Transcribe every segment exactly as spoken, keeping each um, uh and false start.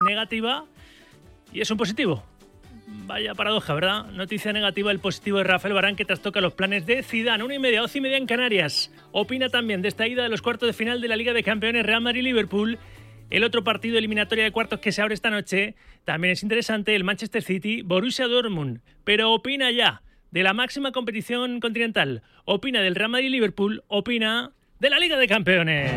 negativa y es un positivo. Vaya paradoja, ¿verdad? Noticia negativa, el positivo de Rafael Varane, que trastoca los planes de Zidane. Una y media, doce y media en Canarias. Opina también de esta ida de los cuartos de final de la Liga de Campeones Real Madrid-Liverpool. El otro partido eliminatoria de cuartos que se abre esta noche también es interesante, el Manchester City-Borussia Dortmund. Pero opina ya de la máxima competición continental. Opina del Real Madrid-Liverpool. Opina de la Liga de Campeones.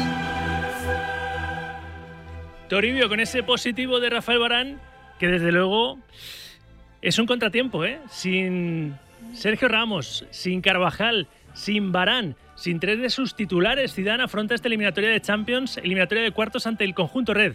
Toribio, con ese positivo de Rafael Varane, que desde luego es un contratiempo, ¿eh? Sin Sergio Ramos, sin Carvajal, sin Varane, sin tres de sus titulares, Zidane afronta esta eliminatoria de Champions, eliminatoria de cuartos ante el conjunto red.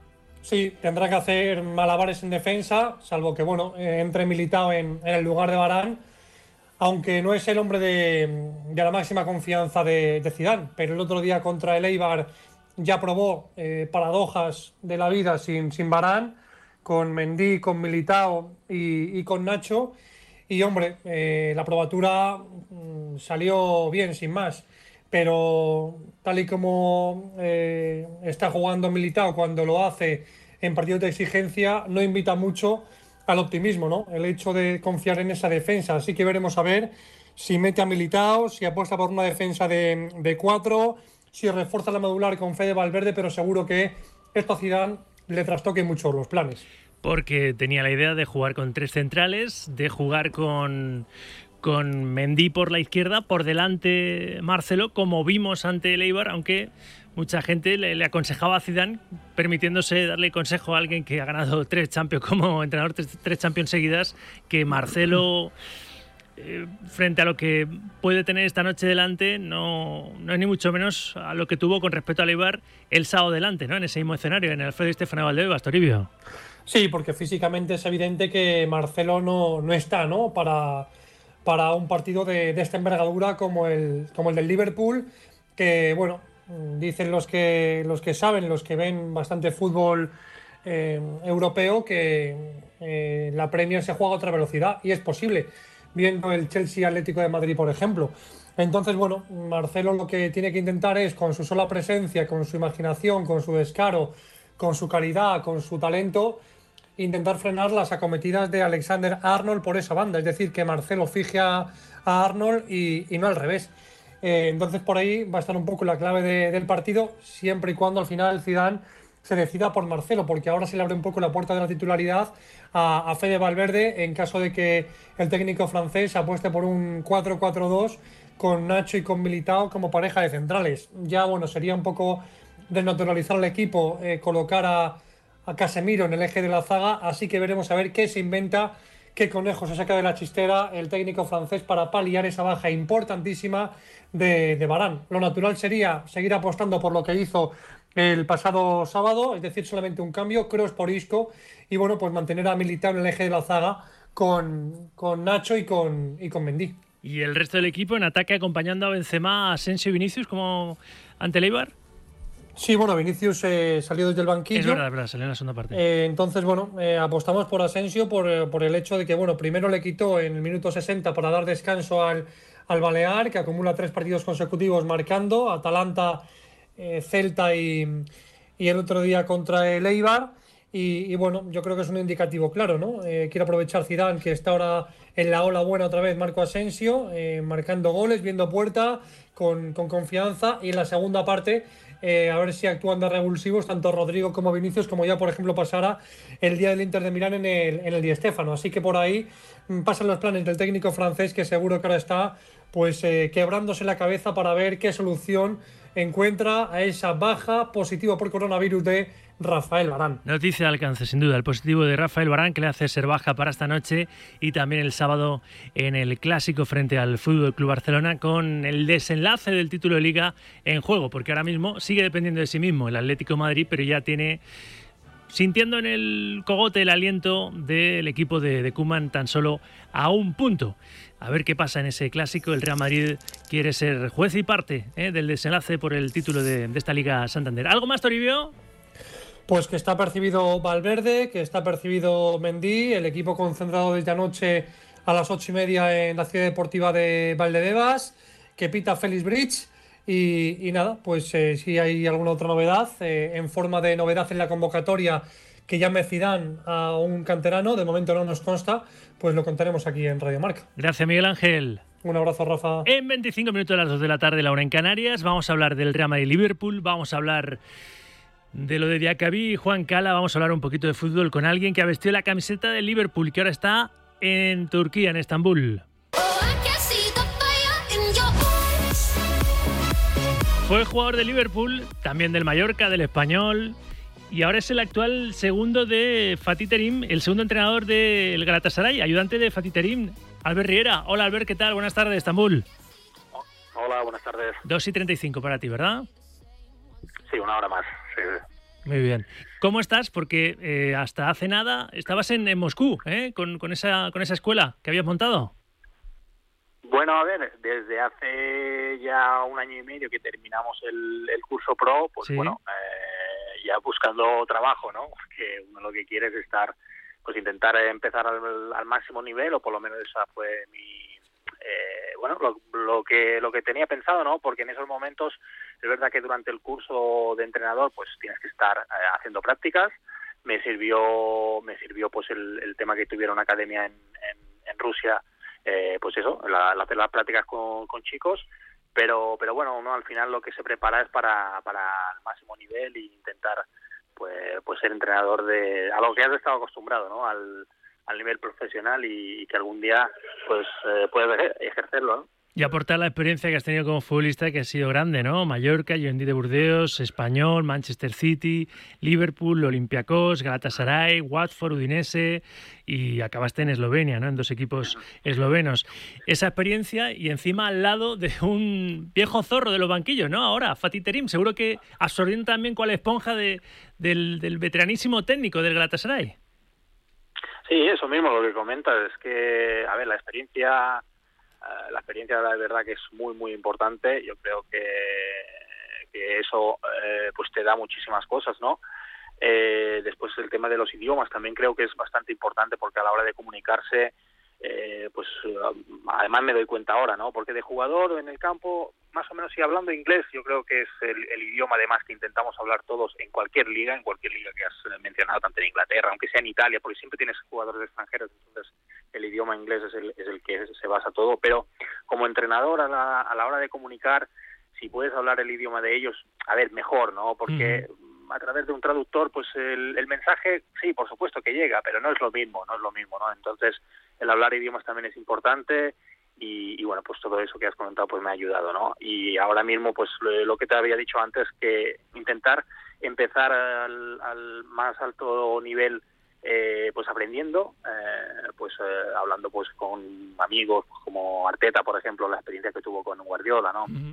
Sí, tendrá que hacer malabares en defensa, salvo que bueno, eh, entre Militao en, en el lugar de Varane, aunque no es el hombre de, de la máxima confianza de, de Zidane, pero el otro día contra el Eibar ya probó eh, paradojas de la vida sin, sin Varane, con Mendy, con Militao y, y con Nacho, y hombre, eh, la probatura mmm, salió bien, sin más, pero tal y como eh, está jugando Militao cuando lo hace en partidos de exigencia, no invita mucho al optimismo, ¿no? El hecho de confiar en esa defensa, así que veremos a ver si mete a Militao, si apuesta por una defensa de, de cuatro, si refuerza la modular con Fede Valverde, pero seguro que esto a Zidane le trastoque mucho los planes. Porque tenía la idea de jugar con tres centrales, de jugar con, con Mendy por la izquierda, por delante Marcelo, como vimos ante el Eibar, aunque mucha gente le, le aconsejaba a Zidane, permitiéndose darle consejo a alguien que ha ganado tres Champions como entrenador, tres, tres Champions seguidas, que Marcelo... Eh, frente a lo que puede tener esta noche delante, no, no es ni mucho menos a lo que tuvo con respecto al Eibar el sábado delante, ¿no? En ese mismo escenario, en el Alfredo Di Stéfano Valdebebas, Toribio. Sí, porque físicamente es evidente que Marcelo no, no está, ¿no? Para, para un partido de, de esta envergadura como el, como el del Liverpool, que bueno, dicen los que, los que saben, los que ven bastante fútbol eh, europeo, que eh, la Premier se juega a otra velocidad, y es posible, viendo el Chelsea Atlético de Madrid, por ejemplo. Entonces, bueno, Marcelo lo que tiene que intentar es, con su sola presencia, con su imaginación, con su descaro, con su calidad, con su talento, intentar frenar las acometidas de Alexander Arnold por esa banda. Es decir, que Marcelo fije a, a Arnold y, y no al revés. Eh, entonces, por ahí va a estar un poco la clave de, del partido, siempre y cuando al final Zidane se decida por Marcelo, porque ahora se le abre un poco la puerta de la titularidad a, a Fede Valverde en caso de que el técnico francés apueste por un cuatro cuatro dos con Nacho y con Militao como pareja de centrales. Ya, bueno, sería un poco desnaturalizar al equipo, eh, colocar a, a Casemiro en el eje de la zaga, así que veremos a ver qué se inventa, qué conejo se saca de la chistera el técnico francés para paliar esa baja importantísima de, de Varane. Lo natural sería seguir apostando por lo que hizo el pasado sábado, es decir, solamente un cambio, Kroos por Isco, y bueno, pues mantener a Militao en el eje de la zaga con, con Nacho y con, y con Mendy. ¿Y el resto del equipo en ataque acompañando a Benzema, Asensio y Vinicius como ante el Eibar? Sí, bueno, Vinicius eh, salió desde el banquillo. Es verdad, es verdad, salió en la segunda parte. Eh, entonces, bueno, eh, apostamos por Asensio por, por el hecho de que, bueno, primero le quitó en el minuto sesenta para dar descanso al, al Balear, que acumula tres partidos consecutivos marcando, Atalanta, eh, Celta y, y el otro día contra el Eibar. Y, y bueno, yo creo que es un indicativo claro, ¿no? Eh, quiere aprovechar Zidane, que está ahora en la ola buena otra vez, Marco Asensio, eh, marcando goles, viendo puerta, con, con confianza, y en la segunda parte eh, a ver si actúan de revulsivos tanto Rodrigo como Vinicius, como ya por ejemplo pasara el día del Inter de Milán en el, en el Di Stéfano. Así que por ahí mm, pasan los planes del técnico francés, que seguro que ahora está pues eh, quebrándose la cabeza para ver qué solución encuentra a esa baja positiva por coronavirus de Rafael Varane. Noticia de alcance, sin duda, el positivo de Rafael Varane, que le hace ser baja para esta noche, y también el sábado en el clásico frente al F C Barcelona, con el desenlace del título de Liga en juego, porque ahora mismo sigue dependiendo de sí mismo el Atlético de Madrid, pero ya tiene, sintiendo en el cogote el aliento del equipo de, de Koeman, tan solo a un punto. A ver qué pasa en ese clásico. El Real Madrid quiere ser juez y parte ¿eh? del desenlace por el título de, de esta Liga Santander. ¿Algo más, Toribio? Pues que está percibido Valverde, que está percibido Mendy, el equipo concentrado desde anoche a las ocho y media en la Ciudad Deportiva de Valdebebas, que pita Félix Bridge, y, y nada, pues eh, si hay alguna otra novedad, eh, en forma de novedad en la convocatoria, que llame Zidane a un canterano, de momento no nos consta, pues lo contaremos aquí en Radio Marca. Gracias, Miguel Ángel. Un abrazo, Rafa. En veinticinco minutos a las dos de la tarde, la hora en Canarias, vamos a hablar del Real Madrid-Liverpool, vamos a hablar de lo de Diacabí y Juan Cala, vamos a hablar un poquito de fútbol con alguien que ha vestido la camiseta del Liverpool, que ahora está en Turquía, en Estambul. Fue jugador de Liverpool, también del Mallorca, del Español, y ahora es el actual segundo de Fatih Terim, el segundo entrenador del Galatasaray, ayudante de Fatih Terim, Albert Riera. Hola Albert, ¿qué tal? Buenas tardes, Estambul. Hola, buenas tardes. dos y treinta y cinco para ti, ¿verdad? Sí, una hora más. Sí. Muy bien. ¿Cómo estás? Porque eh, hasta hace nada estabas en, en Moscú, ¿eh? Con, con, esa, con esa escuela que habías montado. Bueno, a ver, desde hace ya un año y medio que terminamos el, el curso pro, pues sí. bueno, eh, ya buscando trabajo, ¿no? Que uno lo que quiere es estar, pues intentar empezar al, al máximo nivel, o por lo menos esa fue mi, eh, bueno, lo, lo que lo que tenía pensado, ¿no? Porque en esos momentos es verdad que durante el curso de entrenador, pues tienes que estar eh, haciendo prácticas. Me sirvió, me sirvió pues el, el tema que tuviera una academia en, en, en Rusia. Eh, pues eso, la, la, hacer las prácticas con, con chicos, pero pero bueno, uno al final lo que se prepara es para, para el máximo nivel e intentar pues pues ser entrenador de a lo que has estado acostumbrado, ¿no? Al, al nivel profesional y, y que algún día pues eh, puedes ejercerlo, ¿no? Y aportar la experiencia que has tenido como futbolista, que ha sido grande, ¿no? Mallorca, Llorendí de Burdeos, Español, Manchester City, Liverpool, Olympiacos, Galatasaray, Watford, Udinese, y acabaste en Eslovenia, ¿no? En dos equipos eslovenos. Esa experiencia y encima al lado de un viejo zorro de los banquillos, ¿no? Ahora, Fatih Terim, seguro que absorbiendo también cual esponja de, del, del veteranísimo técnico del Galatasaray. Sí, eso mismo lo que comentas, es que, a ver, la experiencia... La experiencia, la verdad, que es muy, muy importante. Yo creo que, que eso eh, pues te da muchísimas cosas, ¿no? Eh, después el tema de los idiomas también creo que es bastante importante, porque a la hora de comunicarse, eh, pues además me doy cuenta ahora, ¿no? Porque de jugador en el campo, más o menos, si hablando inglés, yo creo que es el, el idioma además que intentamos hablar todos en cualquier liga, en cualquier liga que has mencionado, tanto en Inglaterra, aunque sea en Italia, porque siempre tienes jugadores extranjeros, entonces el idioma inglés es el, es el que se basa todo, pero como entrenador a la, a la hora de comunicar, si puedes hablar el idioma de ellos, a ver, mejor, ¿no? Porque mm. a través de un traductor, pues el, el mensaje, sí, por supuesto que llega, pero no es lo mismo, no es lo mismo, ¿no? Entonces, el hablar idiomas también es importante y, y bueno, pues todo eso que has comentado pues me ha ayudado, ¿no? Y ahora mismo, pues lo, lo que te había dicho antes, que intentar empezar al, al más alto nivel, Eh, pues aprendiendo, eh, pues eh, hablando pues con amigos pues, como Arteta, por ejemplo, la experiencia que tuvo con Guardiola, ¿no? Uh-huh.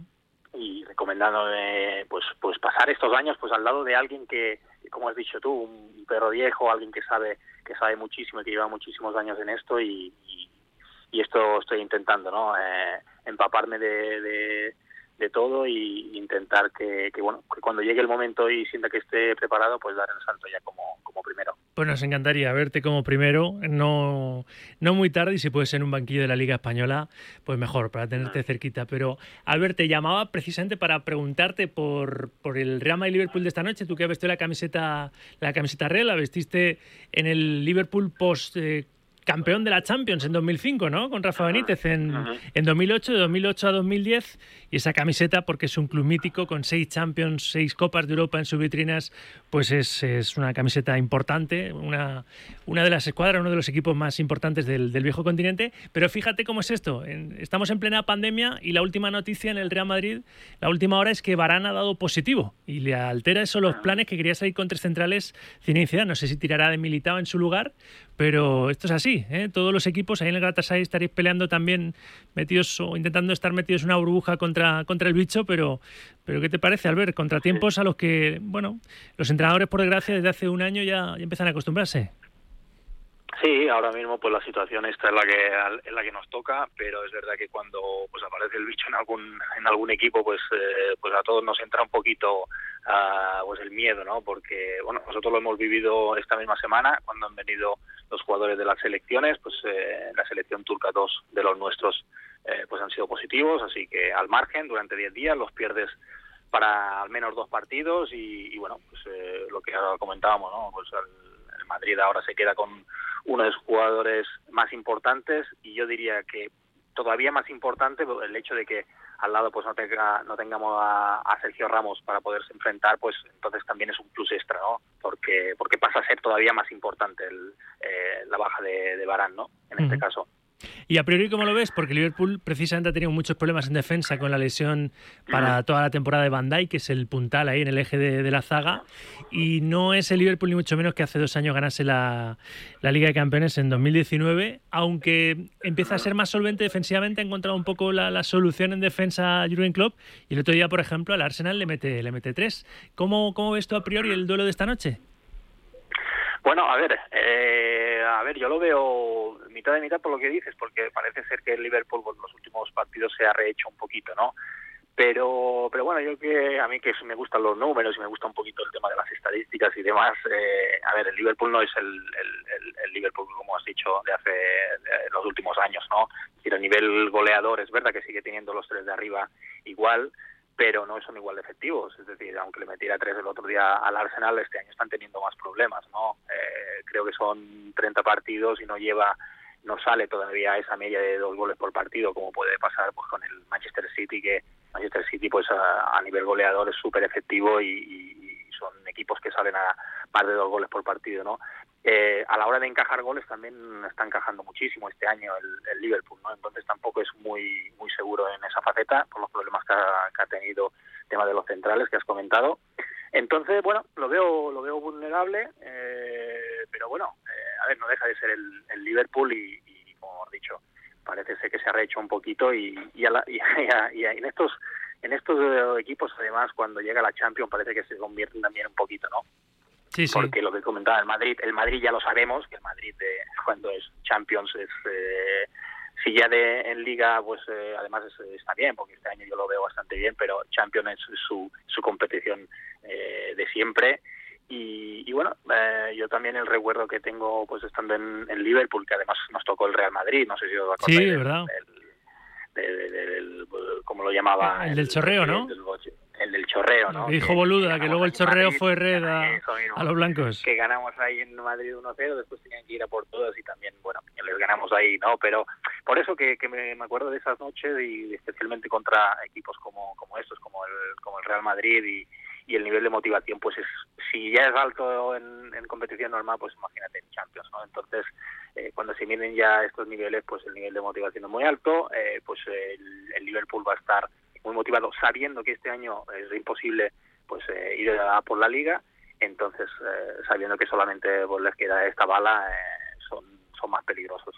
Y recomendándome pues pues pasar estos años pues al lado de alguien que, como has dicho tú, un perro viejo, alguien que sabe que sabe muchísimo y que lleva muchísimos años en esto y, y, y esto estoy intentando, ¿no? Eh, empaparme de, de de todo y intentar que, que bueno que cuando llegue el momento y sienta que esté preparado, pues dar el salto ya como, como primero. Pues nos encantaría verte como primero, no, no muy tarde, y si puedes en un banquillo de la Liga Española, pues mejor, para tenerte cerquita. Pero Albert, te llamaba precisamente para preguntarte por, por el Real Madrid-Liverpool de esta noche. Tú que has vestido la camiseta, la camiseta real, la vestiste en el Liverpool post... Eh, campeón de la Champions en dos mil cinco, ¿no? Con Rafa Benítez en, uh-huh. en dos mil ocho, de dos mil ocho a dos mil diez, y esa camiseta, porque es un club mítico con seis Champions, seis Copas de Europa en sus vitrinas, pues es, es una camiseta importante, una, una de las escuadras, uno de los equipos más importantes del, del viejo continente. Pero fíjate cómo es esto, en, estamos en plena pandemia y la última noticia en el Real Madrid, la última hora, es que Varane ha dado positivo y le altera eso los planes, que quería salir con tres centrales. Zinedine, no sé si tirará de Militao en su lugar, pero esto es así. ¿Eh? Todos los equipos ahí en el Galatasaray estaréis peleando también, metidos o intentando estar metidos en una burbuja contra, contra el bicho, pero, pero ¿qué te parece, Albert? Contratiempos a los que, bueno, los entrenadores, por desgracia, desde hace un año ya, ya empiezan a acostumbrarse. Sí, ahora mismo pues la situación esta es la que es la que nos toca, pero es verdad que cuando pues aparece el bicho en algún en algún equipo, pues eh, pues a todos nos entra un poquito uh, pues el miedo, ¿no? Porque bueno, nosotros lo hemos vivido esta misma semana cuando han venido los jugadores de las selecciones, pues eh, la selección turca, dos de los nuestros eh, pues han sido positivos, así que al margen durante diez días los pierdes para al menos dos partidos y, y bueno, pues eh, lo que ahora comentábamos, ¿no? Pues al Madrid ahora se queda con uno de sus jugadores más importantes, y yo diría que todavía más importante el hecho de que al lado pues no tenga no tengamos a, a Sergio Ramos para poderse enfrentar, pues entonces también es un plus extra, ¿no? Porque porque pasa a ser todavía más importante el, eh, la baja de, de Varane, ¿no? En uh-huh. este caso. Y a priori, ¿cómo lo ves? Porque Liverpool precisamente ha tenido muchos problemas en defensa con la lesión para uh-huh. toda la temporada de Van Dijk, que es el puntal ahí en el eje de, de la zaga, y no es el Liverpool ni mucho menos que hace dos años ganase la, la Liga de Campeones en dos mil diecinueve, aunque empieza a ser más solvente defensivamente, ha encontrado un poco la, la solución en defensa Jürgen Klopp, y el otro día, por ejemplo, al Arsenal le mete, le mete tres. ¿Cómo, cómo ves tú a priori el duelo de esta noche? Bueno, a ver, eh, a ver, yo lo veo mitad de mitad por lo que dices, porque parece ser que el Liverpool en los últimos partidos se ha rehecho un poquito, ¿no? Pero, pero bueno, yo que a mí que me gustan los números y me gusta un poquito el tema de las estadísticas y demás, eh, a ver, el Liverpool no es el, el, el, el Liverpool, como has dicho, de hace de los últimos años, ¿no? Es decir, a nivel goleador es verdad que sigue teniendo los tres de arriba igual, pero no son igual de efectivos. Es decir, aunque le metiera tres el otro día al Arsenal, este año están teniendo más problemas, ¿no? Eh, creo que son treinta partidos y no lleva, no sale todavía a esa media de dos goles por partido, como puede pasar pues con el Manchester City, que Manchester City pues a, a nivel goleador es súper efectivo y, y son equipos que salen a más de dos goles por partido, ¿no? Eh, a la hora de encajar goles también está encajando muchísimo este año el, el Liverpool, ¿no? Entonces tampoco es muy muy seguro en esa faceta por los problemas que ha, que ha tenido el tema de los centrales que has comentado. Entonces, bueno, lo veo lo veo vulnerable, eh, pero bueno, eh, a ver, no deja de ser el, el Liverpool y, y, como he dicho, parece ser que se ha rehecho un poquito y, y, a la, y, a, y a, en estos en estos equipos, además, cuando llega la Champions parece que se convierten también un poquito, ¿no? Sí, sí. Porque lo que comentaba el Madrid, el Madrid ya lo sabemos, que el Madrid de, cuando es Champions es, eh, si ya de en Liga, pues eh, además es, está bien, porque este año yo lo veo bastante bien, pero Champions es su, su competición eh, de siempre. Y, y bueno, eh, yo también el recuerdo que tengo pues estando en, en Liverpool, que además nos tocó el Real Madrid, no sé si os acordáis. Sí, de verdad. El, el, el, el, el, ¿cómo lo llamaba? El, el del chorreo, ¿no? El, el, el del chorreo, ¿no? Que dijo Boluda, que, que luego el chorreo Madrid, fue red a, a los blancos. Que ganamos ahí en Madrid uno cero, después tenían que ir a por todas y también, bueno, les ganamos ahí, ¿no? Pero por eso que, que me, me acuerdo de esas noches y especialmente contra equipos como, como estos, como el, como el Real Madrid y, y el nivel de motivación, pues es, si ya es alto en, en competición normal, pues imagínate en Champions, ¿no? Entonces, eh, cuando se miden ya estos niveles, pues el nivel de motivación es muy alto, eh, pues el, el Liverpool va a estar muy motivado, sabiendo que este año es imposible pues eh, ir a por la Liga, entonces eh, sabiendo que solamente pues, les queda esta bala, eh, son, son más peligrosos.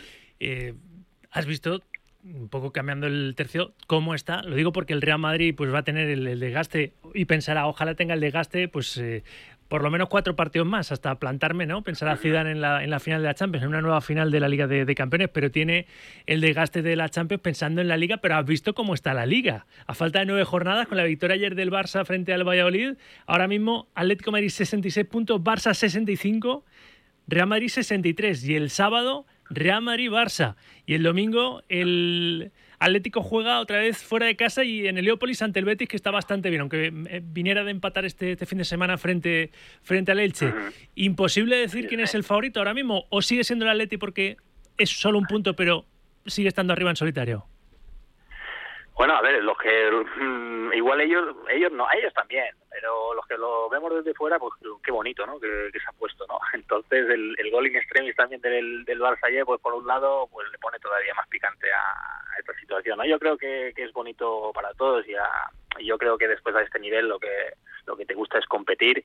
Eh, ¿Has visto, un poco cambiando el tercio, cómo está? Lo digo porque el Real Madrid pues va a tener el, el desgaste y pensará, ojalá tenga el desgaste, pues eh, por lo menos cuatro partidos más hasta plantarme, ¿no? Pensará Zidane en la, en la final de la Champions, en una nueva final de la Liga de, de Campeones, pero tiene el desgaste de la Champions pensando en la Liga, pero has visto cómo está la Liga. A falta de nueve jornadas, con la victoria ayer del Barça frente al Valladolid, ahora mismo Atlético de Madrid sesenta y seis puntos, Barça sesenta y cinco, Real Madrid sesenta y tres, y el sábado Real Madrid-Barça, y el domingo el Atlético juega otra vez fuera de casa y en Heliópolis ante el Betis, que está bastante bien, aunque viniera de empatar este, este fin de semana frente, frente al Elche. Uh-huh. ¿Imposible decir quién es el favorito ahora mismo? ¿O sigue siendo el Atleti porque es solo un punto, pero sigue estando arriba en solitario? Bueno, a ver, los que mmm, igual ellos ellos no, ellos también, pero los que lo vemos desde fuera, pues qué bonito, ¿no? Que, que se ha puesto, ¿no? Entonces el, el gol in extremis también del, del Barça ayer, pues por un lado, pues le pone todavía más picante a, a esta situación, ¿no? Yo creo que, que es bonito para todos y a, yo creo que después a este nivel lo que lo que te gusta es competir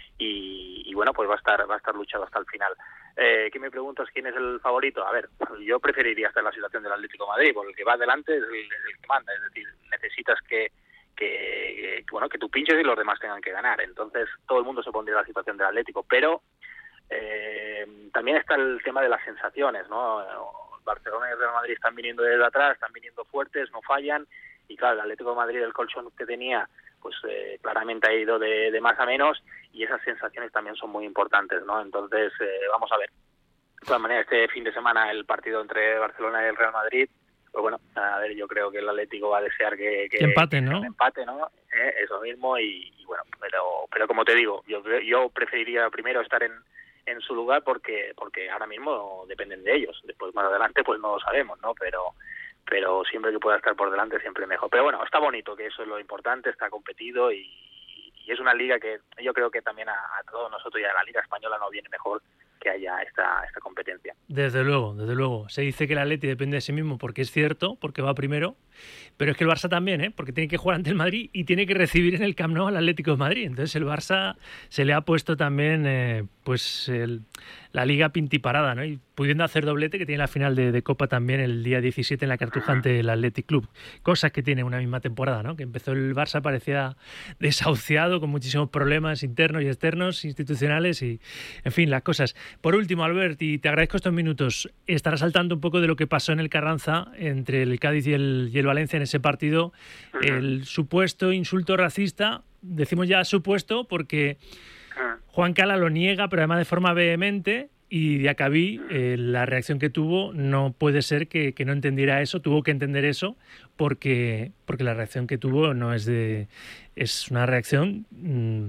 y, y bueno, pues va a estar va a estar luchado hasta el final. Eh, ¿Qué me preguntas quién es el favorito? A ver, yo preferiría estar en la situación del Atlético de Madrid, porque el que va adelante es el, es el que manda, es decir, necesitas que, que, que bueno que tú pinches y los demás tengan que ganar, entonces todo el mundo se pondría en la situación del Atlético, pero eh, también está el tema de las sensaciones, ¿no? Barcelona y el Real Madrid están viniendo desde atrás, están viniendo fuertes, no fallan, y claro, el Atlético de Madrid, el colchón que tenía, pues eh, claramente ha ido de, de más a menos, y esas sensaciones también son muy importantes, ¿no? Entonces, eh, vamos a ver. De todas maneras, este fin de semana el partido entre Barcelona y el Real Madrid, pues bueno, a ver, yo creo que el Atlético va a desear que, que, que empate, ¿no? Que empate, ¿no? Eh, eso mismo, y, y bueno, pero pero como te digo, yo yo preferiría primero estar en, en su lugar porque porque ahora mismo dependen de ellos. Después más adelante pues no lo sabemos, ¿no? Pero pero siempre que pueda estar por delante siempre mejor. Pero bueno, está bonito, que eso es lo importante, está competido y, y es una liga que yo creo que también a, a todos nosotros y a la Liga Española no viene mejor que haya esta esta competencia. Desde luego, desde luego. Se dice que el Atleti depende de sí mismo porque es cierto, porque va primero, pero es que el Barça también, ¿eh? Porque tiene que jugar ante el Madrid y tiene que recibir en el Camp Nou al Atlético de Madrid. Entonces el Barça se le ha puesto también eh, pues el, la liga pintiparada, ¿no? Y pudiendo hacer doblete, que tiene la final de, de Copa también el día diecisiete en la Cartuja ante el Athletic Club. Cosas que tiene una misma temporada, ¿no? Que empezó el Barça, parecía desahuciado, con muchísimos problemas internos y externos, institucionales y, en fin, las cosas. Por último, Albert, y te agradezco estos minutos, estarás al tanto un poco de lo que pasó en el Carranza entre el Cádiz y el, y el Valencia en ese partido, el supuesto insulto racista, decimos ya supuesto porque Juan Cala lo niega, pero además de forma vehemente, y Diacabí, eh, la reacción que tuvo no puede ser que, que no entendiera eso, tuvo que entender eso, porque, porque la reacción que tuvo no es de es una reacción mmm,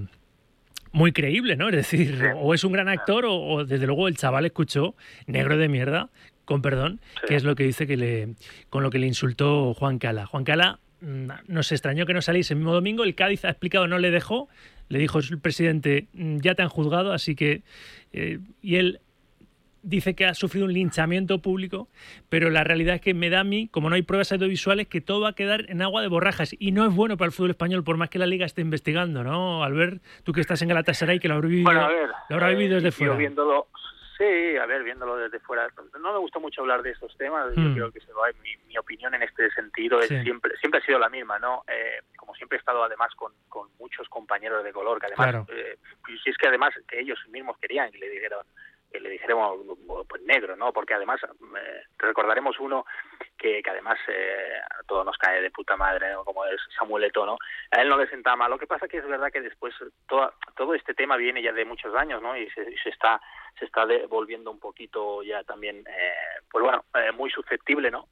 muy creíble, ¿no? Es decir, o es un gran actor o, o desde luego el chaval escuchó negro de mierda, con perdón, que es lo que dice que le con lo que le insultó Juan Cala. Juan Cala nos extrañó que no saliese el mismo domingo, el Cádiz ha explicado, no le dejó, le dijo el presidente, ya te han juzgado, así que... Eh, y él dice que ha sufrido un linchamiento público, pero la realidad es que me da a mí, como no hay pruebas audiovisuales, que todo va a quedar en agua de borrajas y no es bueno para el fútbol español, por más que la Liga esté investigando, ¿no? Albert, tú que estás en Galatasaray, que lo habrá vivido, bueno, a ver, lo habrá vivido eh, desde fuera. Viéndolo, sí, a ver, viéndolo desde fuera. No me gusta mucho hablar de estos temas, hmm. yo creo que se va, mi, mi opinión en este sentido es sí. siempre siempre ha sido la misma, ¿no? Eh, como siempre he estado además con, con muchos compañeros de color, que además, claro. eh, si es que además que ellos mismos querían que le dijeron, que le dijéramos pues negro, ¿no? Porque además eh, recordaremos uno que, que además eh, a todos nos cae de puta madre, ¿no? Como es Samuel Eto'o, ¿no? A él no le sentaba mal. Lo que pasa que es verdad que después todo, todo este tema viene ya de muchos años, ¿no? Y se, y se está se está de, volviendo un poquito ya también, eh, pues bueno, eh, muy susceptible, ¿no?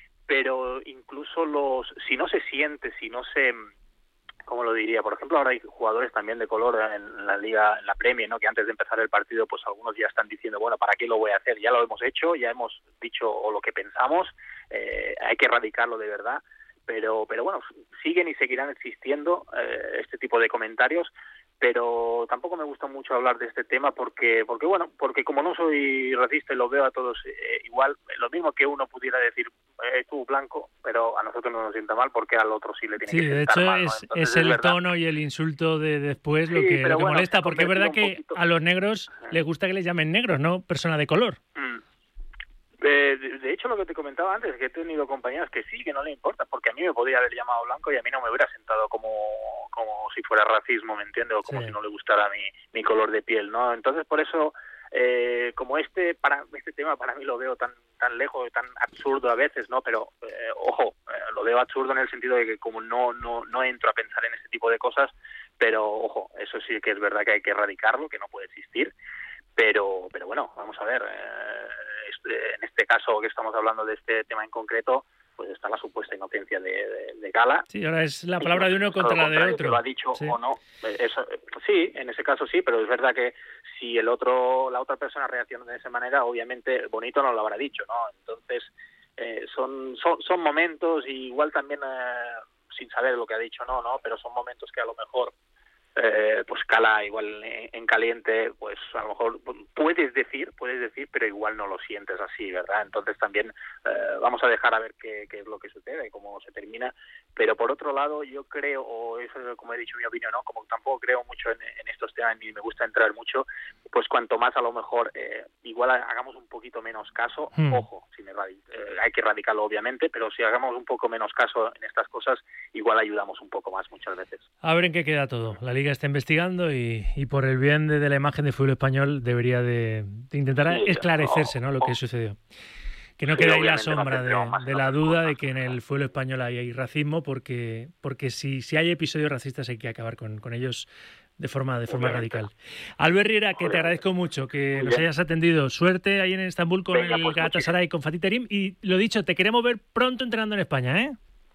Pero incluso los, si no se siente, si no se... ¿Cómo lo diría? Por ejemplo, ahora hay jugadores también de color en la Liga, en la Premier, ¿no? Que antes de empezar el partido, pues algunos ya están diciendo, bueno, ¿para qué lo voy a hacer? Ya lo hemos hecho, ya hemos dicho o lo que pensamos, eh, hay que erradicarlo de verdad, pero pero bueno, siguen y seguirán existiendo eh, este tipo de comentarios, pero tampoco me gusta mucho hablar de este tema porque, porque bueno, porque como no soy racista y lo veo a todos eh, igual, lo mismo que uno pudiera decir, eh, tú blanco, pero a nosotros no nos sienta mal porque al otro sí le tiene sí, que sentar mal. Sí, de mal, hecho ¿no? es, Entonces, es el es tono y el insulto de después sí, lo que, lo que bueno, molesta, porque es verdad que poquito... a los negros les gusta que les llamen negros, no persona de color. Mm. Eh, de, de hecho, lo que te comentaba antes, que he tenido compañeros que sí, que no le importa, porque a mí me podría haber llamado blanco y a mí no me hubiera sentado como, como si fuera racismo, ¿me entiendes? O como sí. si no le gustara mi, mi color de piel, ¿no? Entonces, por eso, eh, como este para este tema para mí lo veo tan tan lejos, tan absurdo a veces, ¿no? Pero, eh, ojo, eh, lo veo absurdo en el sentido de que como no, no, no entro a pensar en este tipo de cosas, pero, ojo, eso sí que es verdad que hay que erradicarlo, que no puede existir. Pero, pero bueno, vamos a ver, eh, este, en este caso que estamos hablando de este tema en concreto, pues está la supuesta inocencia de, de, de Cala. Sí, ahora es la palabra de uno contra la de otro. Lo ha dicho sí. o no, eso, sí, en ese caso sí, pero es verdad que si el otro, la otra persona reacciona de esa manera, obviamente bonito no lo habrá dicho, ¿no? Entonces, eh, son, son, son momentos, y igual también eh, sin saber lo que ha dicho, no, no, pero son momentos que a lo mejor Eh, pues Cala igual en caliente, pues a lo mejor puedes decir, puedes decir, pero igual no lo sientes así, ¿verdad? Entonces también eh, vamos a dejar a ver qué, qué es lo que sucede y cómo se termina. Pero por otro lado, yo creo, o eso es como he dicho mi opinión, ¿no? Como tampoco creo mucho en, en estos temas ni me gusta entrar mucho, pues cuanto más a lo mejor eh, igual hagamos un poquito menos caso, hmm. ojo, sin erradic- eh, hay que erradicarlo obviamente, pero si hagamos un poco menos caso en estas cosas, igual ayudamos un poco más muchas veces. A ver en qué queda todo. La Liga está investigando y, y por el bien de, de la imagen del fútbol español debería de, de intentar sí, esclarecerse, ¿no? Lo que sucedió. Que no sí, quede ahí la sombra de, de la duda de que en el fútbol español hay, hay racismo, porque porque si, si hay episodios racistas hay que acabar con, con ellos de forma de forma radical. Albert Riera, que te agradezco mucho que nos hayas atendido. Suerte ahí en Estambul con Venga, el pues Galatasaray y con Fatih Terim. Y lo dicho, te queremos ver pronto entrenando en España, ¿eh?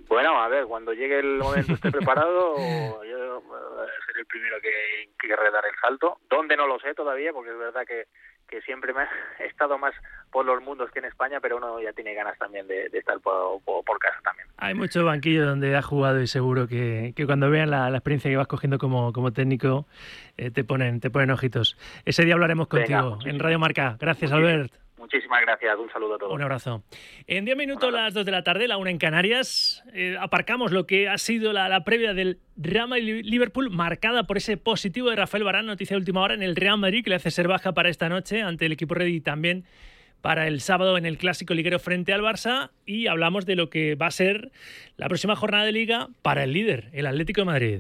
Bueno, a ver, cuando llegue el momento esté preparado, yo uh, seré el primero que, que querré dar el salto. ¿Dónde? No lo sé todavía, porque es verdad que, que siempre me he estado más por los mundos que en España, pero uno ya tiene ganas también de, de estar por, por, por casa también. Hay muchos banquillos donde has jugado y seguro que, que cuando vean la, la experiencia que vas cogiendo como, como técnico, eh, te ponen te ponen ojitos. Ese día hablaremos contigo. Venga, en Radio Marca. Gracias, Albert. Muchísimas gracias, un saludo a todos. Un abrazo. En diez minutos, las dos de la tarde, la una en Canarias, eh, aparcamos lo que ha sido la, la previa del Real Madrid-Liverpool, marcada por ese positivo de Rafael Varane, noticia de última hora en el Real Madrid, que le hace ser baja para esta noche ante el equipo Ready, también para el sábado en el Clásico Liguero frente al Barça, y hablamos de lo que va a ser la próxima jornada de Liga para el líder, el Atlético de Madrid.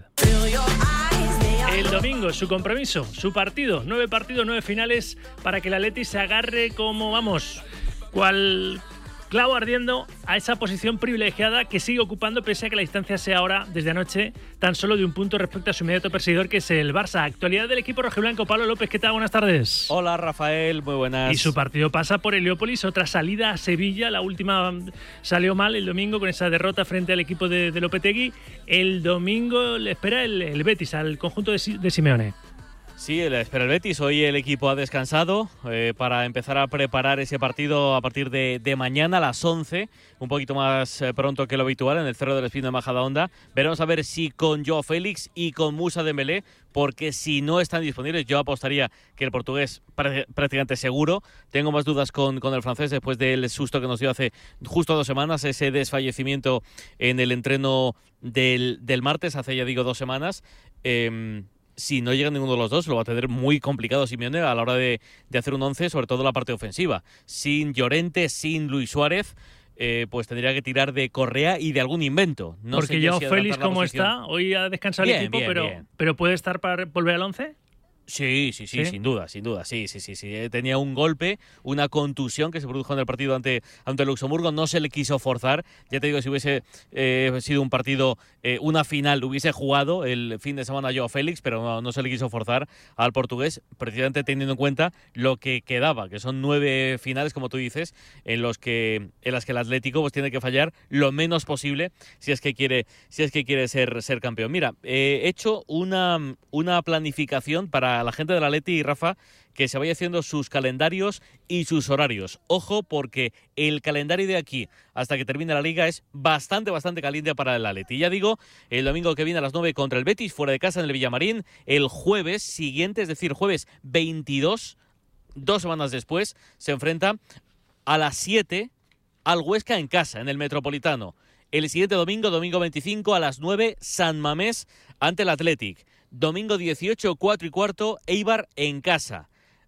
El domingo, su compromiso, su partido, nueve partidos, nueve finales para que el Atleti se agarre como, vamos, cual clavo ardiendo a esa posición privilegiada que sigue ocupando, pese a que la distancia sea ahora, desde anoche, tan solo de un punto respecto a su inmediato perseguidor, que es el Barça. Actualidad del equipo rojiblanco. Pablo López, ¿qué tal? Buenas tardes. Hola, Rafael, muy buenas. Y su partido pasa por Heliópolis, otra salida a Sevilla. La última salió mal el domingo con esa derrota frente al equipo de, de Lopetegui. El domingo le espera el, el Betis, al conjunto de, de Simeone. Sí, le espera el Betis. Hoy el equipo ha descansado eh, para empezar a preparar ese partido a partir de, de mañana a las once, un poquito más eh, pronto que lo habitual, en el Cerro del Espino de Majadahonda. Veremos a ver si con Joao Félix y con Moussa Dembélé, porque si no están disponibles, yo apostaría que el portugués prácticamente seguro. Tengo más dudas con, con el francés después del susto que nos dio hace justo dos semanas, ese desfallecimiento en el entreno del, del martes, hace ya digo dos semanas. Eh, Si no llega ninguno de los dos, lo va a tener muy complicado Simeone a la hora de, de hacer un once, sobre todo la parte ofensiva. Sin Llorente, sin Luis Suárez, eh, pues tendría que tirar de Correa y de algún invento. No Porque sé Joao si Félix, como está, hoy ha descansado bien, el equipo, bien, pero, bien. pero ¿puede estar para volver al once? Sí, sí, sí, sí, sin duda, sin duda, sí, sí, sí, sí. Tenía un golpe, una contusión que se produjo en el partido ante, ante Luxemburgo, no se le quiso forzar. Ya te digo, si hubiese eh, sido un partido, eh, una final, hubiese jugado el fin de semana Joao Félix, pero no, no se le quiso forzar al portugués, precisamente teniendo en cuenta lo que quedaba, que son nueve finales, como tú dices, en los que en las que el Atlético pues tiene que fallar lo menos posible si es que quiere, si es que quiere ser, ser campeón. Mira, eh, he hecho una, una planificación para a la gente del Atleti y Rafa, que se vaya haciendo sus calendarios y sus horarios. Ojo, porque el calendario de aquí hasta que termine la Liga es bastante, bastante caliente para el Atleti. Ya digo, el domingo que viene a las nueve contra el Betis, fuera de casa en el Villamarín. El jueves siguiente, es decir, jueves veintidós, dos semanas después, se enfrenta a las siete al Huesca en casa, en el Metropolitano. El siguiente domingo, domingo veinticinco, a las nueve, San Mamés ante el Athletic. Domingo dieciocho, cuatro y cuarto, Eibar en casa.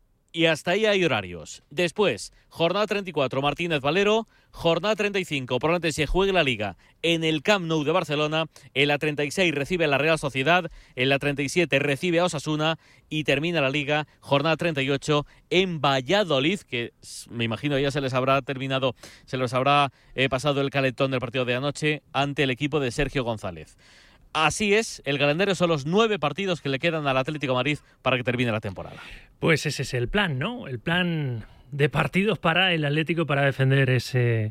Y hasta ahí hay horarios. Después, jornada treinta y cuatro, Martínez Valero. Jornada treinta y cinco, probablemente se juegue la Liga en el Camp Nou de Barcelona. En la treinta y seis recibe a la Real Sociedad. En la treinta y siete recibe a Osasuna. Y termina la Liga, jornada treinta y ocho, en Valladolid, que me imagino ya se les habrá terminado, se les habrá eh, pasado el calentón del partido de anoche ante el equipo de Sergio González. Así es, el calendario son los nueve partidos que le quedan al Atlético de Madrid para que termine la temporada. Pues ese es el plan, ¿no? El plan de partidos para el Atlético para defender ese,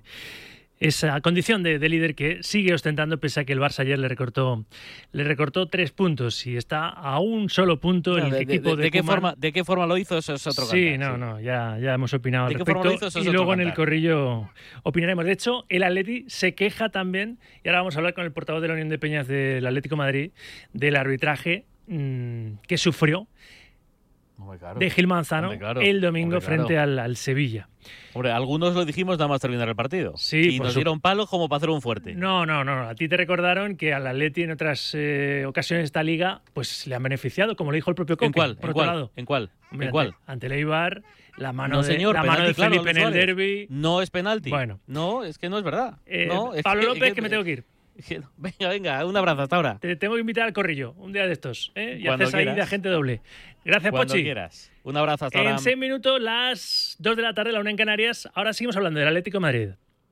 esa condición de, de líder que sigue ostentando, pese a que el Barça ayer le recortó le recortó tres puntos y está a un solo punto el no, de, equipo de, de, de, de qué Koeman. forma ¿De qué forma lo hizo? Eso es otro Sí, cantar, no, sí. no, ya, ya hemos opinado al ¿De qué respecto. forma lo hizo? Eso es Y otro luego en el cantar. corrillo opinaremos. De hecho, el Atleti se queja también, y ahora vamos a hablar con el portavoz de la Unión de Peñas del Atlético de Madrid, del arbitraje mmm, que sufrió Hombre, claro. de Gil Manzano Hombre, claro. el domingo Hombre, claro. frente al, al Sevilla. Hombre, algunos lo dijimos nada más terminar el partido. Sí, y por nos su- dieron palos como para hacer un fuerte. No, no, no. A ti te recordaron que al Atleti en otras eh, ocasiones de esta liga pues le han beneficiado, como lo dijo el propio Coque. ¿En cuál? Por ¿En otro cuál? lado. ¿En cuál? Hombre, ¿En cuál? Ante, ante el Eibar, la mano No, de, señor, la mano penalti, de claro, Felipe Luis en el Suárez. derbi. No es penalti. Bueno. No, es que no es verdad. Eh, no, es Pablo que- López, es que me tengo que ir. Venga, venga, un abrazo hasta ahora. Te tengo que invitar al corrillo, un día de estos. ¿eh? Y Cuando haces ahí quieras. de agente doble. Gracias, Cuando Pochi. quieras. Un abrazo hasta ahora. En seis minutos, las dos de la tarde, la una en Canarias. Ahora seguimos hablando del Atlético de Madrid.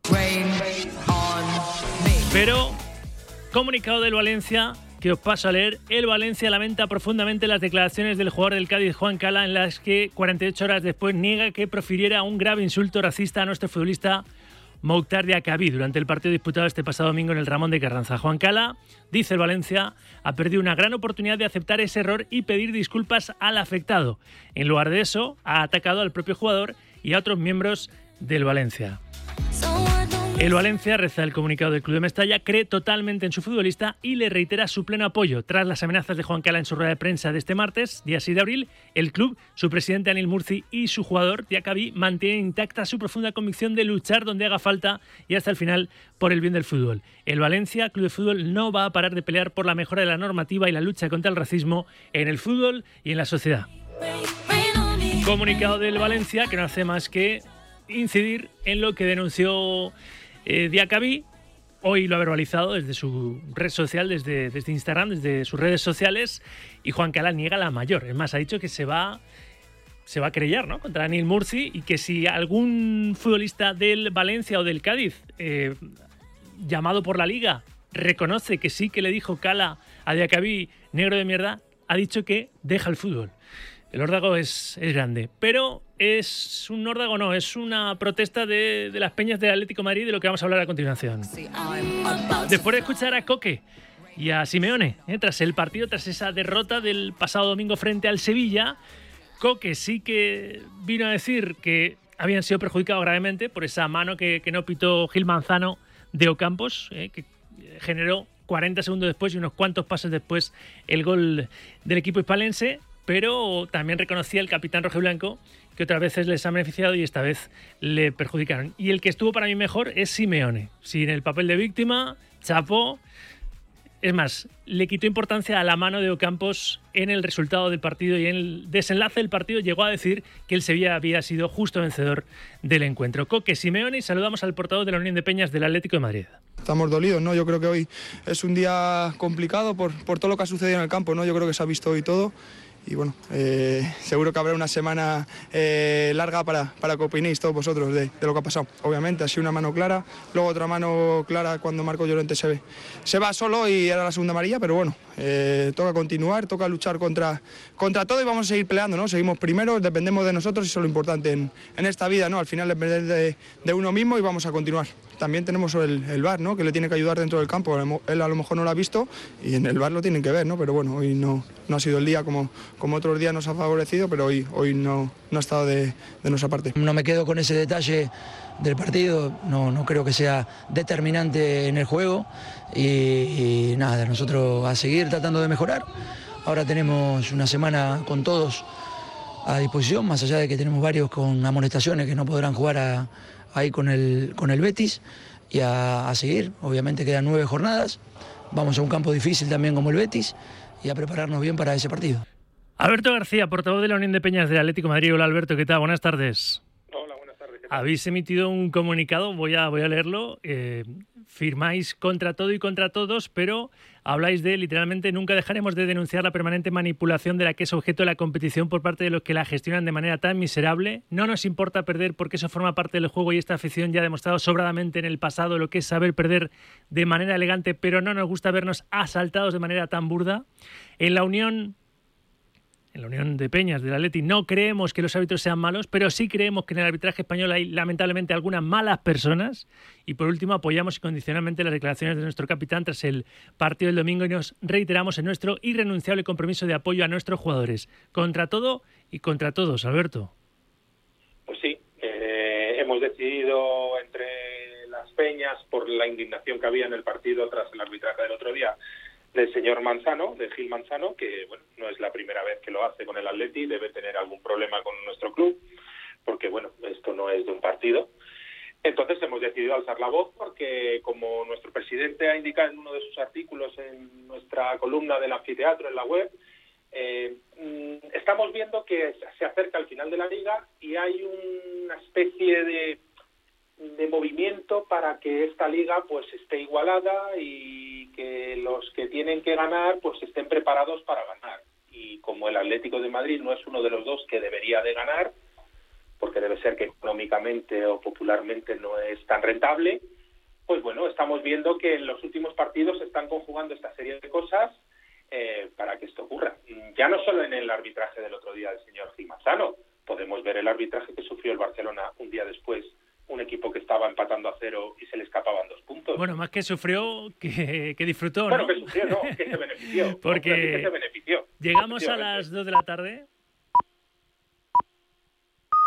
Pero, comunicado del Valencia, que os paso a leer. El Valencia lamenta profundamente las declaraciones del jugador del Cádiz, Juan Cala, en las que cuarenta y ocho horas después niega que profiriera un grave insulto racista a nuestro futbolista Mokhtar Diakhaby durante el partido disputado este pasado domingo en el Ramón de Carranza. Juan Cala, dice el Valencia, ha perdido una gran oportunidad de aceptar ese error y pedir disculpas al afectado. En lugar de eso, ha atacado al propio jugador y a otros miembros del Valencia. El Valencia, reza el comunicado del club de Mestalla, cree totalmente en su futbolista y le reitera su pleno apoyo. Tras las amenazas de Juan Cala en su rueda de prensa de este martes, día seis de abril, el club, su presidente Anil Murci y su jugador Diakhaby mantienen intacta su profunda convicción de luchar donde haga falta y hasta el final por el bien del fútbol. El Valencia, club de fútbol, no va a parar de pelear por la mejora de la normativa y la lucha contra el racismo en el fútbol y en la sociedad. Comunicado del Valencia que no hace más que incidir en lo que denunció Eh, Diakhaby. Hoy lo ha verbalizado desde su red social, desde, desde Instagram, desde sus redes sociales, y Juan Cala niega la mayor. Es más, ha dicho que se va, se va a querellar, ¿no?, contra Anil Murci, y que si algún futbolista del Valencia o del Cádiz, eh, llamado por la Liga, reconoce que sí que le dijo Cala a Diakhaby negro de mierda, ha dicho que deja el fútbol. El órdago es, es grande, pero es un órdago, no, es una protesta de, de las peñas del Atlético de Madrid, de lo que vamos a hablar a continuación. Después de escuchar a Coque y a Simeone, ¿eh? tras el partido, tras esa derrota del pasado domingo frente al Sevilla, Coque sí que vino a decir que habían sido perjudicados gravemente por esa mano que, que no pitó Gil Manzano de Ocampos, ¿eh? que generó cuarenta segundos después y unos cuantos pasos después el gol del equipo hispalense. Pero también reconocía el capitán rojiblanco que otras veces les ha beneficiado y esta vez le perjudicaron. Y el que estuvo para mí mejor es Simeone. Sin el papel de víctima, chapó. Es más, le quitó importancia a la mano de Ocampos en el resultado del partido y en el desenlace del partido llegó a decir que el Sevilla había sido justo vencedor del encuentro. Coque, Simeone, y saludamos al portavoz de la Unión de Peñas del Atlético de Madrid. Estamos dolidos, ¿no? Yo creo que hoy es un día complicado por, por todo lo que ha sucedido en el campo, ¿no? Yo creo que se ha visto hoy todo. Y bueno, eh, seguro que habrá una semana eh, larga para, para que opinéis todos vosotros de, de lo que ha pasado. Obviamente ha sido una mano clara, luego otra mano clara cuando Marco Llorente se, ve, se va solo y era la segunda amarilla, pero bueno, eh, toca continuar, toca luchar contra, contra todo y vamos a seguir peleando, ¿no? Seguimos primeros, dependemos de nosotros y eso es lo importante en, en esta vida, ¿no? Al final depender de, de uno mismo y vamos a continuar. También tenemos el, el V A R, ¿no?, que le tiene que ayudar dentro del campo. Él a lo mejor no lo ha visto y en el V A R lo tienen que ver, ¿no? Pero bueno, hoy no, no ha sido el día como, como otros días nos ha favorecido, pero hoy, hoy no, no ha estado de, de nuestra parte. No me quedo con ese detalle del partido, no, no creo que sea determinante en el juego y, y nada, nosotros a seguir tratando de mejorar. Ahora tenemos una semana con todos a disposición, más allá de que tenemos varios con amonestaciones que no podrán jugar a ahí con el, con el Betis y a, a seguir. Obviamente quedan nueve jornadas, vamos a un campo difícil también como el Betis y a prepararnos bien para ese partido. Alberto García, portavoz de la Unión de Peñas del Atlético de Madrid. Hola Alberto, ¿qué tal? Buenas tardes. Hola, buenas tardes. ¿Qué tal? Habéis emitido un comunicado, voy a, voy a leerlo. Eh, firmáis contra todo y contra todos, pero habláis de, literalmente, nunca dejaremos de denunciar la permanente manipulación de la que es objeto la competición por parte de los que la gestionan de manera tan miserable. No nos importa perder porque eso forma parte del juego y esta afición ya ha demostrado sobradamente en el pasado lo que es saber perder de manera elegante, pero no nos gusta vernos asaltados de manera tan burda. En la Unión... En la Unión de Peñas del Atleti no creemos que los árbitros sean malos, pero sí creemos que en el arbitraje español hay lamentablemente algunas malas personas. Y por último apoyamos incondicionalmente las declaraciones de nuestro capitán tras el partido del domingo y nos reiteramos en nuestro irrenunciable compromiso de apoyo a nuestros jugadores. Contra todo y contra todos, Alberto. Pues sí, eh, hemos decidido entre las peñas, por la indignación que había en el partido tras el arbitraje del otro día, del señor Manzano, de Gil Manzano, que bueno, no es la primera vez que lo hace con el Atleti, debe tener algún problema con nuestro club, porque bueno, esto no es de un partido. Entonces hemos decidido alzar la voz porque, como nuestro presidente ha indicado en uno de sus artículos en nuestra columna del anfiteatro en la web, eh, estamos viendo que se acerca el final de la liga y hay una especie de de movimiento para que esta liga pues esté igualada y que los que tienen que ganar pues estén preparados para ganar. Y como el Atlético de Madrid no es uno de los dos que debería de ganar, porque debe ser que económicamente o popularmente no es tan rentable, pues bueno, estamos viendo que en los últimos partidos se están conjugando esta serie de cosas eh, para que esto ocurra. Ya no solo en el arbitraje del otro día del señor Gil Manzano, podemos ver el arbitraje que sufrió el Barcelona un día después, un equipo que estaba empatando a cero y se le escapaban dos puntos. Bueno, más que sufrió, que, que disfrutó, bueno, ¿no? que sufrió, no, que se benefició. Porque no, que se benefició, llegamos a las dos de la tarde